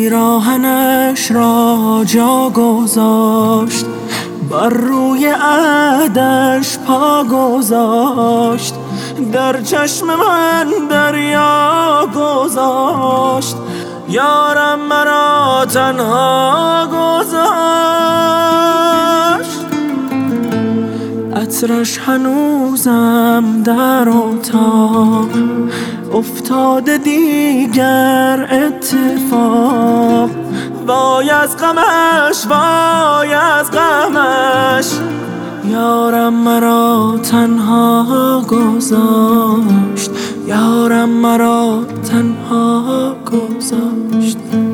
پیراهنش را جا گذاشت، بر روی عهدش پا گذاشت، در چشم من دریا گذاشت، یارم مرا تنها گذاشت. عطرش هنوزم در اتاق افتاده دیگر اتفاق، وای از غمش وای از غمش، یارم مرا تنها گذاشت، یارم مرا تنها گذاشت.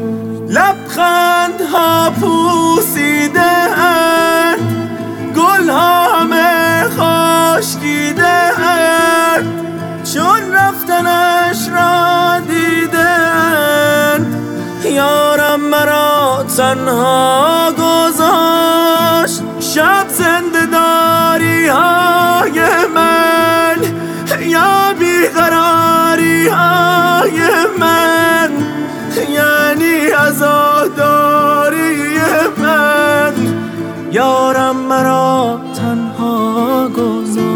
لبخندها پوسیده اند، گلها همه خشکیده اند، چون رفتنش را دیدند، یارم مرا تنها گذاشت. شب زنده داری های من یا بیقراری های من، یعنی عزاداری من، یارم مرا تنها گذاشت.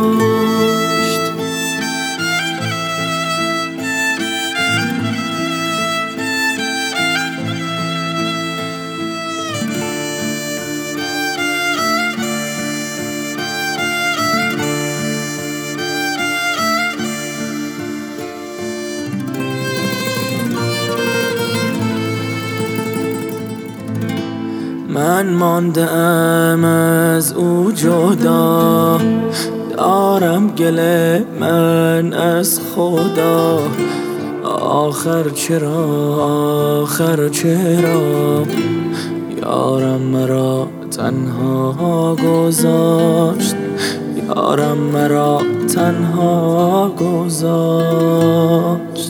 من مانده ام از او جدا، دارم گله من از خدا. آخر چرا یارم مرا تنها گذاشت، یارم مرا تنها گذاشت.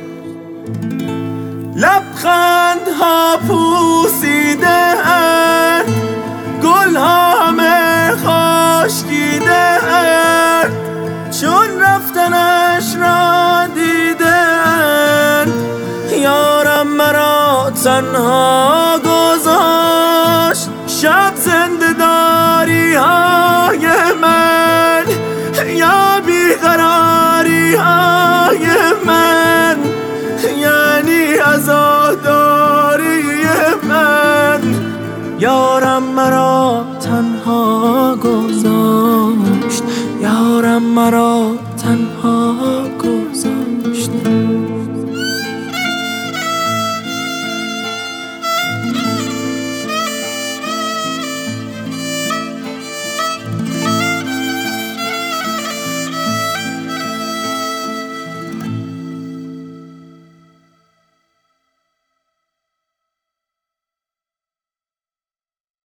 لبخندها پوسیده اند، گلها همه خشکیده اند، چون رفتنش را دیدند، یارم مرا تنها گذاشت. شب زنده داری های من یا بیقراری های من، یعنی عزاداری من، یارم مرا تنها گذاشت، یارم مرا